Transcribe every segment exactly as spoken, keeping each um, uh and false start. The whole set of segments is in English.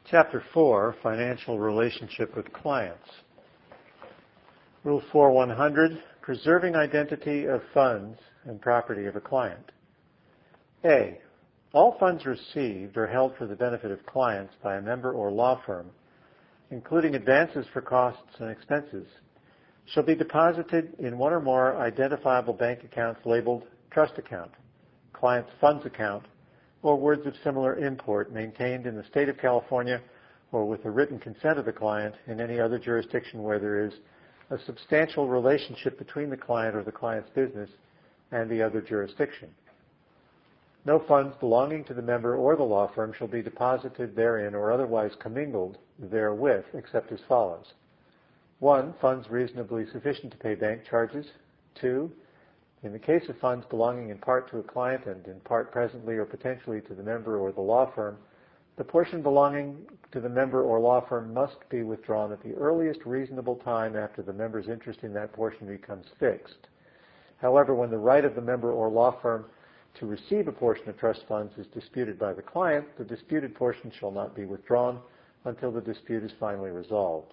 Chapter four, Financial Relationship with Clients. Rule four one hundred, Preserving Identity of Funds and Property of a Client. A. All funds received or held for the benefit of clients by a member or law firm, including advances for costs and expenses, shall be deposited in one or more identifiable bank accounts labeled trust account, client's funds account, or words of similar import maintained in the state of California or with the written consent of the client in any other jurisdiction where there is a substantial relationship between the client or the client's business and the other jurisdiction. No funds belonging to the member or the law firm shall be deposited therein or otherwise commingled therewith except as follows. One, funds reasonably sufficient to pay bank charges. Two, in the case of funds belonging in part to a client and in part presently or potentially to the member or the law firm, the portion belonging to the member or law firm must be withdrawn at the earliest reasonable time after the member's interest in that portion becomes fixed. However, when the right of the member or law firm to receive a portion of trust funds is disputed by the client, the disputed portion shall not be withdrawn until the dispute is finally resolved.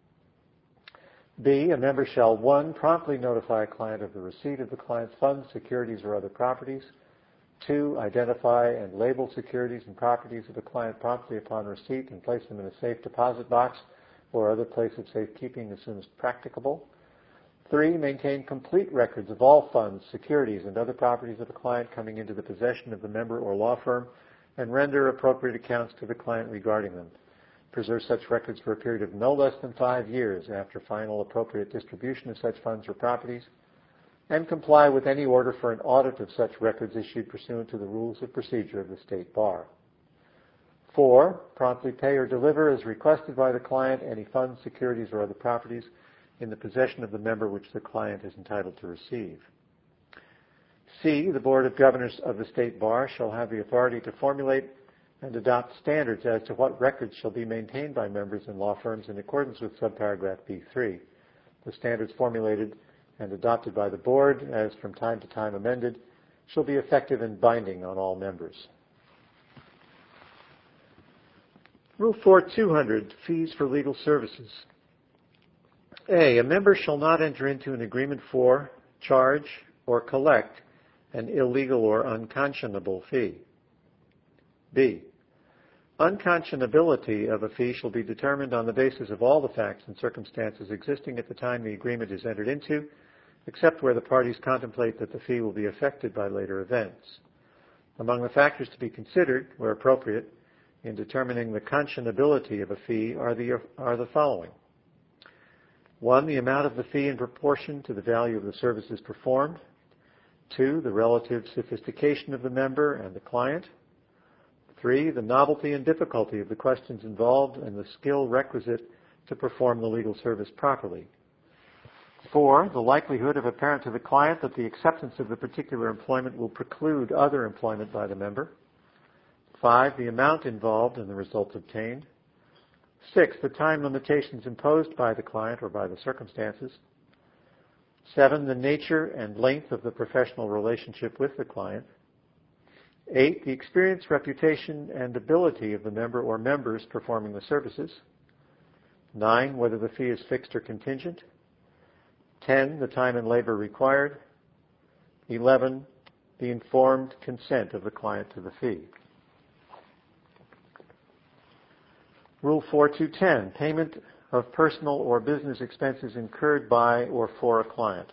B, a member shall, one, promptly notify a client of the receipt of the client's funds, securities, or other properties. Two, identify and label securities and properties of the client promptly upon receipt and place them in a safe deposit box or other place of safekeeping as soon as practicable. Three, maintain complete records of all funds, securities, and other properties of the client coming into the possession of the member or law firm and render appropriate accounts to the client regarding them. Preserve such records for a period of no less than five years after final appropriate distribution of such funds or properties, and comply with any order for an audit of such records issued pursuant to the rules of procedure of the State Bar. Four, promptly pay or deliver as requested by the client any funds, securities, or other properties in the possession of the member which the client is entitled to receive. C, the Board of Governors of the State Bar shall have the authority to formulate and adopt standards as to what records shall be maintained by members and law firms in accordance with subparagraph B three. The standards formulated and adopted by the Board, as from time to time amended, shall be effective and binding on all members. Rule four two hundred, Fees for Legal Services. A, a member shall not enter into an agreement for, charge, or collect an illegal or unconscionable fee. B, unconscionability of a fee shall be determined on the basis of all the facts and circumstances existing at the time the agreement is entered into, except where the parties contemplate that the fee will be affected by later events. Among the factors to be considered, where appropriate, in determining the conscionability of a fee are the, are the following. One, the amount of the fee in proportion to the value of the services performed. Two, the relative sophistication of the member and the client. Three, the novelty and difficulty of the questions involved and the skill requisite to perform the legal service properly. Four, the likelihood of apparent to the client that the acceptance of the particular employment will preclude other employment by the member. Five, the amount involved and the results obtained. Six, the time limitations imposed by the client or by the circumstances. Seven, the nature and length of the professional relationship with the client. Eight, the experience, reputation, and ability of the member or members performing the services. Nine, whether the fee is fixed or contingent. Ten, the time and labor required. Eleven, the informed consent of the client to the fee. Rule four two ten, payment of personal or business expenses incurred by or for a client.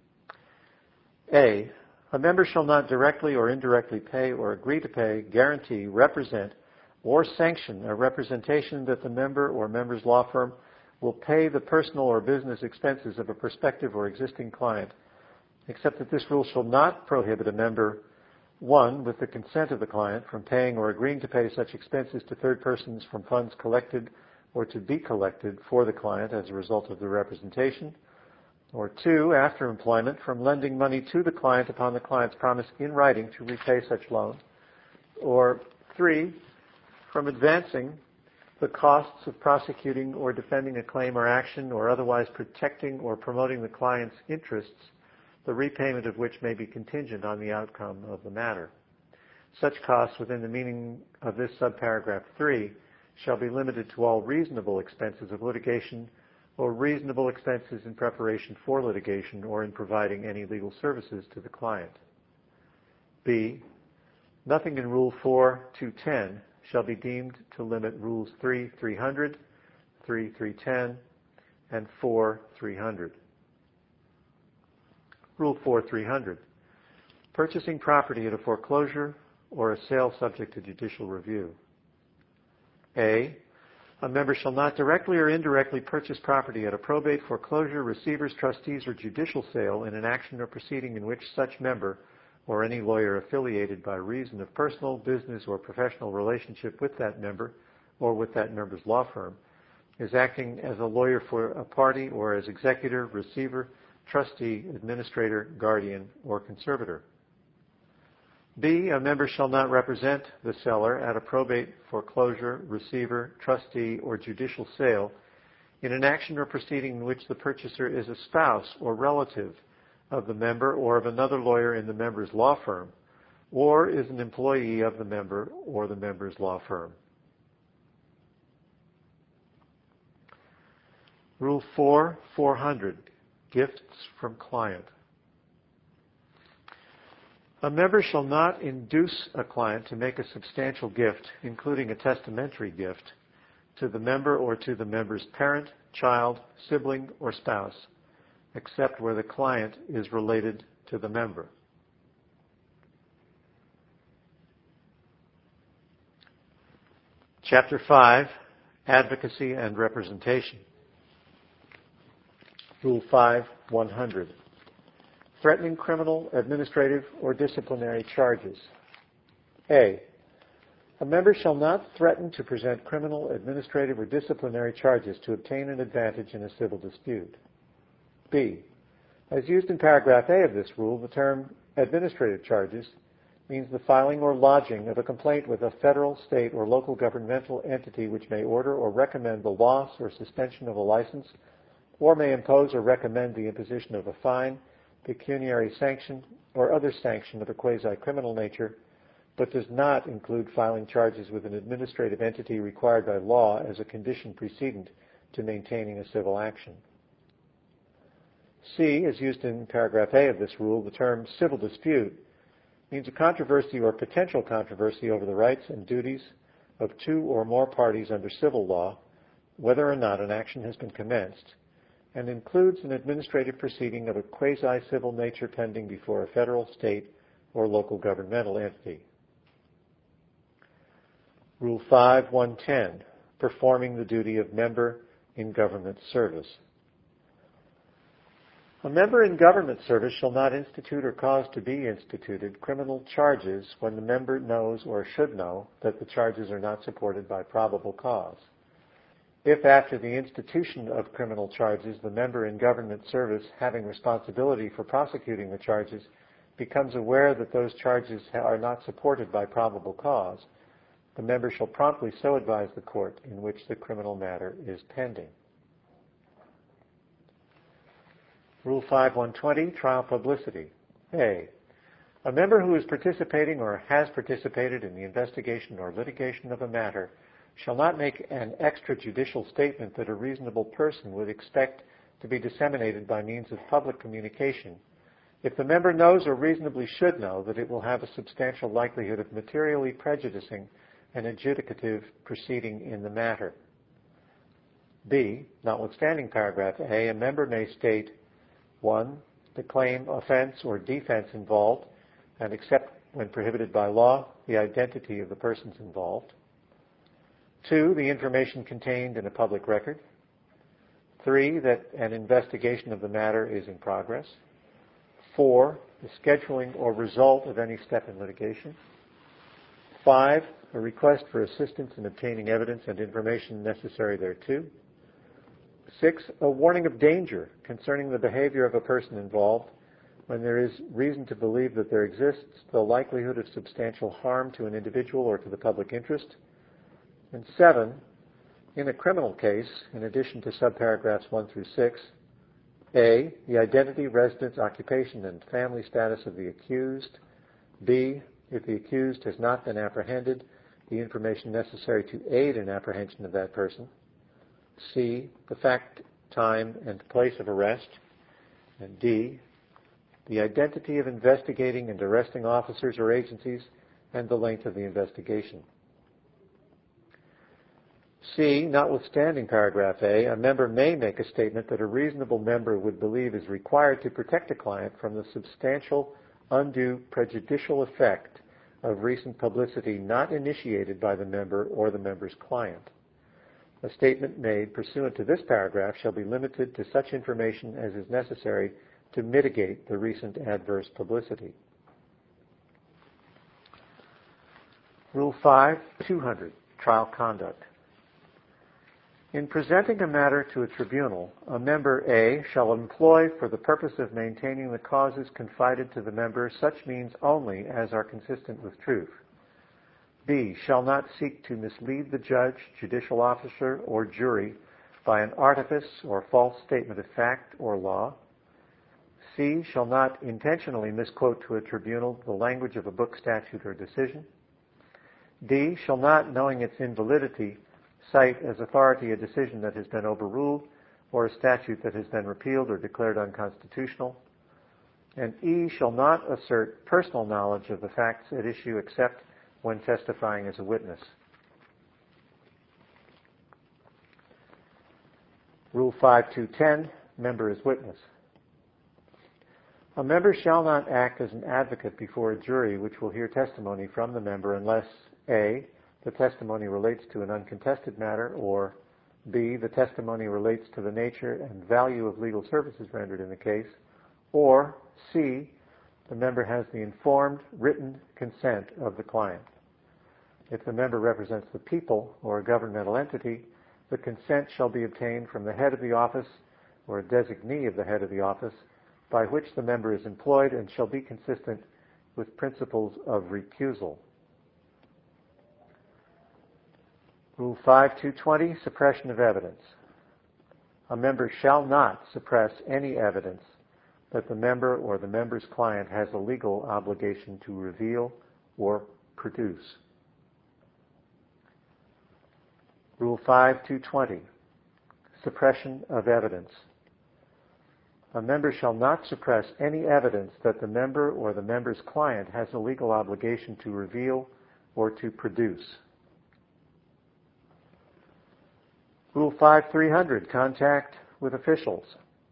A, a member shall not directly or indirectly pay or agree to pay, guarantee, represent, or sanction a representation that the member or member's law firm will pay the personal or business expenses of a prospective or existing client, except that this rule shall not prohibit a member, one, with the consent of the client, from paying or agreeing to pay such expenses to third persons from funds collected or to be collected for the client as a result of the representation, or two, after employment, from lending money to the client upon the client's promise in writing to repay such loan, or three, from advancing the costs of prosecuting or defending a claim or action or otherwise protecting or promoting the client's interests, the repayment of which may be contingent on the outcome of the matter. Such costs within the meaning of this subparagraph three shall be limited to all reasonable expenses of litigation or reasonable expenses in preparation for litigation or in providing any legal services to the client. B, nothing in Rule four two ten shall be deemed to limit Rules three three hundred, three three ten, and four three hundred. Rule four three hundred, purchasing property at a foreclosure or a sale subject to judicial review. A, a member shall not directly or indirectly purchase property at a probate, foreclosure, receivers, trustees, or judicial sale in an action or proceeding in which such member or any lawyer affiliated by reason of personal, business, or professional relationship with that member or with that member's law firm is acting as a lawyer for a party or as executor, receiver, trustee, administrator, guardian, or conservator. B, a member shall not represent the seller at a probate, foreclosure, receiver, trustee, or judicial sale in an action or proceeding in which the purchaser is a spouse or relative of the member or of another lawyer in the member's law firm, or is an employee of the member or the member's law firm. Rule four four hundred, gifts from client. A member shall not induce a client to make a substantial gift, including a testamentary gift, to the member or to the member's parent, child, sibling, or spouse, except where the client is related to the member. Chapter five, Advocacy and Representation. Rule five one hundred. Threatening criminal, administrative, or disciplinary charges. A, a member shall not threaten to present criminal, administrative, or disciplinary charges to obtain an advantage in a civil dispute. B, as used in paragraph A of this rule, the term administrative charges means the filing or lodging of a complaint with a federal, state, or local governmental entity which may order or recommend the loss or suspension of a license, or may impose or recommend the imposition of a fine, pecuniary sanction, or other sanction of a quasi-criminal nature, but does not include filing charges with an administrative entity required by law as a condition precedent to maintaining a civil action. C, as used in paragraph A of this rule, the term civil dispute means a controversy or potential controversy over the rights and duties of two or more parties under civil law, whether or not an action has been commenced, and includes an administrative proceeding of a quasi-civil nature pending before a federal, state, or local governmental entity. Rule five one ten, performing the duty of member in government service. A member in government service shall not institute or cause to be instituted criminal charges when the member knows or should know that the charges are not supported by probable cause. If after the institution of criminal charges, the member in government service having responsibility for prosecuting the charges becomes aware that those charges are not supported by probable cause, the member shall promptly so advise the court in which the criminal matter is pending. Rule five one twenty, trial publicity. A, a member who is participating or has participated in the investigation or litigation of a matter shall not make an extrajudicial statement that a reasonable person would expect to be disseminated by means of public communication if the member knows or reasonably should know that it will have a substantial likelihood of materially prejudicing an adjudicative proceeding in the matter. B, notwithstanding paragraph A, a member may state, one, the claim, offense, or defense involved, and except when prohibited by law, the identity of the persons involved. Two, the information contained in a public record. Three, that an investigation of the matter is in progress. Four, the scheduling or result of any step in litigation. Five, a request for assistance in obtaining evidence and information necessary thereto. Six, a warning of danger concerning the behavior of a person involved when there is reason to believe that there exists the likelihood of substantial harm to an individual or to the public interest. And seven, in a criminal case, in addition to subparagraphs one through six, A, the identity, residence, occupation, and family status of the accused. B, if the accused has not been apprehended, the information necessary to aid in apprehension of that person. C, the fact, time, and place of arrest. And D, the identity of investigating and arresting officers or agencies and the length of the investigation. C, notwithstanding paragraph A, a member may make a statement that a reasonable member would believe is required to protect a client from the substantial, undue, prejudicial effect of recent publicity not initiated by the member or the member's client. A statement made pursuant to this paragraph shall be limited to such information as is necessary to mitigate the recent adverse publicity. Rule five, two hundred, Trial Conduct. In presenting a matter to a tribunal, a member A shall employ for the purpose of maintaining the causes confided to the member such means only as are consistent with truth. B shall not seek to mislead the judge, judicial officer, or jury by an artifice or false statement of fact or law. C shall not intentionally misquote to a tribunal the language of a book, statute, or decision. D shall not, knowing its invalidity, cite as authority a decision that has been overruled or a statute that has been repealed or declared unconstitutional. And E shall not assert personal knowledge of the facts at issue except when testifying as a witness. Rule five two ten, member as witness. A member shall not act as an advocate before a jury which will hear testimony from the member unless A, the testimony relates to an uncontested matter, or B, the testimony relates to the nature and value of legal services rendered in the case, or C, the member has the informed, written consent of the client. If the member represents the people or a governmental entity, the consent shall be obtained from the head of the office or a designee of the head of the office by which the member is employed and shall be consistent with principles of recusal. Rule five two twenty, suppression of evidence. A member shall not suppress any evidence that the member or the member's client has a legal obligation to reveal or produce. Rule five two twenty, suppression of evidence. A member shall not suppress any evidence that the member or the member's client has a legal obligation to reveal or to produce. Rule five three hundred, contact with officials.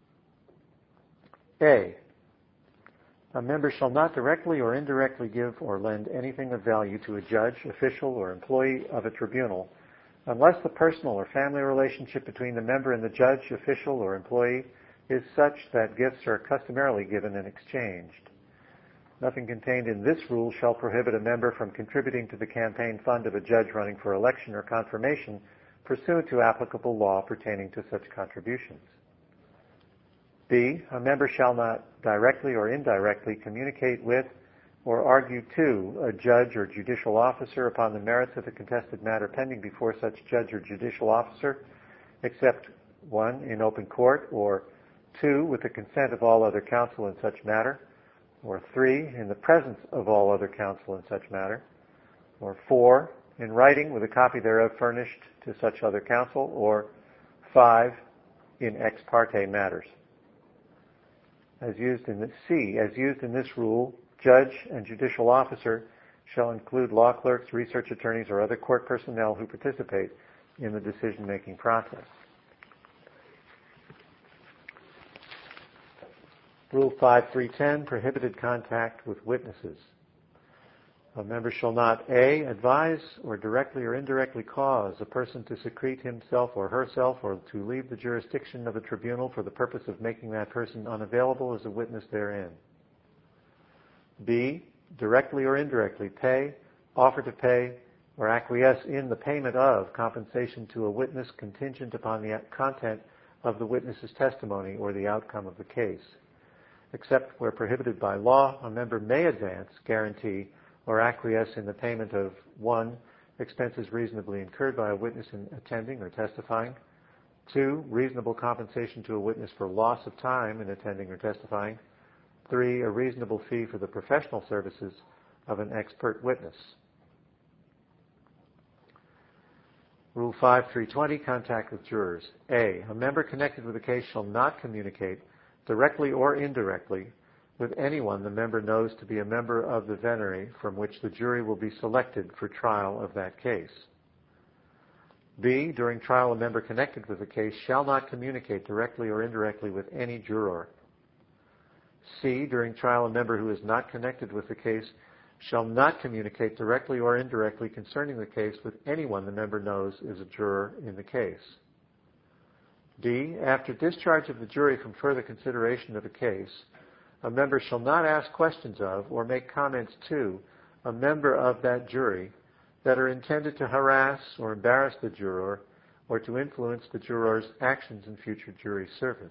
A, a member shall not directly or indirectly give or lend anything of value to a judge, official, or employee of a tribunal unless the personal or family relationship between the member and the judge, official, or employee is such that gifts are customarily given and exchanged. Nothing contained in this rule shall prohibit a member from contributing to the campaign fund of a judge running for election or confirmation pursuant to applicable law pertaining to such contributions. B, a member shall not directly or indirectly communicate with or argue to a judge or judicial officer upon the merits of a contested matter pending before such judge or judicial officer, except one, in open court, or two, with the consent of all other counsel in such matter, or three, in the presence of all other counsel in such matter, or four, in writing with a copy thereof furnished to such other counsel, or five, in ex parte matters. As used in the C, as used in this rule, judge and judicial officer shall include law clerks, research attorneys, or other court personnel who participate in the decision-making process. Rule five three ten, prohibited contact with witnesses. A member shall not A, advise or directly or indirectly cause a person to secrete himself or herself or to leave the jurisdiction of a tribunal for the purpose of making that person unavailable as a witness therein. B, directly or indirectly pay, offer to pay, or acquiesce in the payment of compensation to a witness contingent upon the content of the witness's testimony or the outcome of the case. Except where prohibited by law, a member may advance, guarantee, or acquiesce in the payment of one, expenses reasonably incurred by a witness in attending or testifying, two, reasonable compensation to a witness for loss of time in attending or testifying, three, a reasonable fee for the professional services of an expert witness. Rule five three twenty, contact with jurors. A, a member connected with a case shall not communicate directly or indirectly with anyone the member knows to be a member of the venere from which the jury will be selected for trial of that case. B, during trial, a member connected with the case shall not communicate directly or indirectly with any juror. C, during trial, a member who is not connected with the case shall not communicate directly or indirectly concerning the case with anyone the member knows is a juror in the case. D, after discharge of the jury from further consideration of a case, a member shall not ask questions of or make comments to a member of that jury that are intended to harass or embarrass the juror or to influence the juror's actions in future jury service.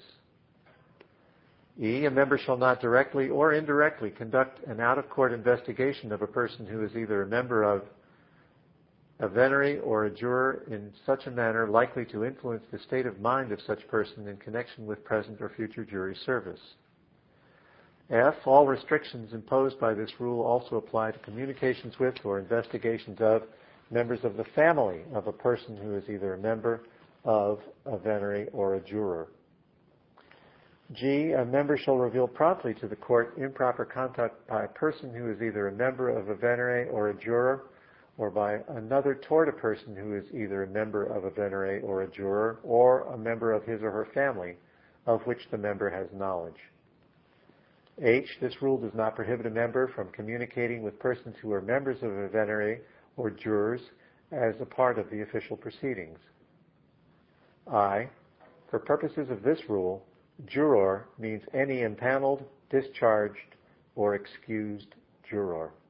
E, a member shall not directly or indirectly conduct an out-of-court investigation of a person who is either a member of a venere or a juror in such a manner likely to influence the state of mind of such person in connection with present or future jury service. F, all restrictions imposed by this rule also apply to communications with or investigations of members of the family of a person who is either a member of a venere or a juror. G, a member shall reveal promptly to the court improper conduct by a person who is either a member of a venere or a juror, or by another toward a person who is either a member of a venere or a juror, or a member of his or her family, of which the member has knowledge. H, this rule does not prohibit a member from communicating with persons who are members of a venere or jurors as a part of the official proceedings. I, for purposes of this rule, juror means any impaneled, discharged, or excused juror.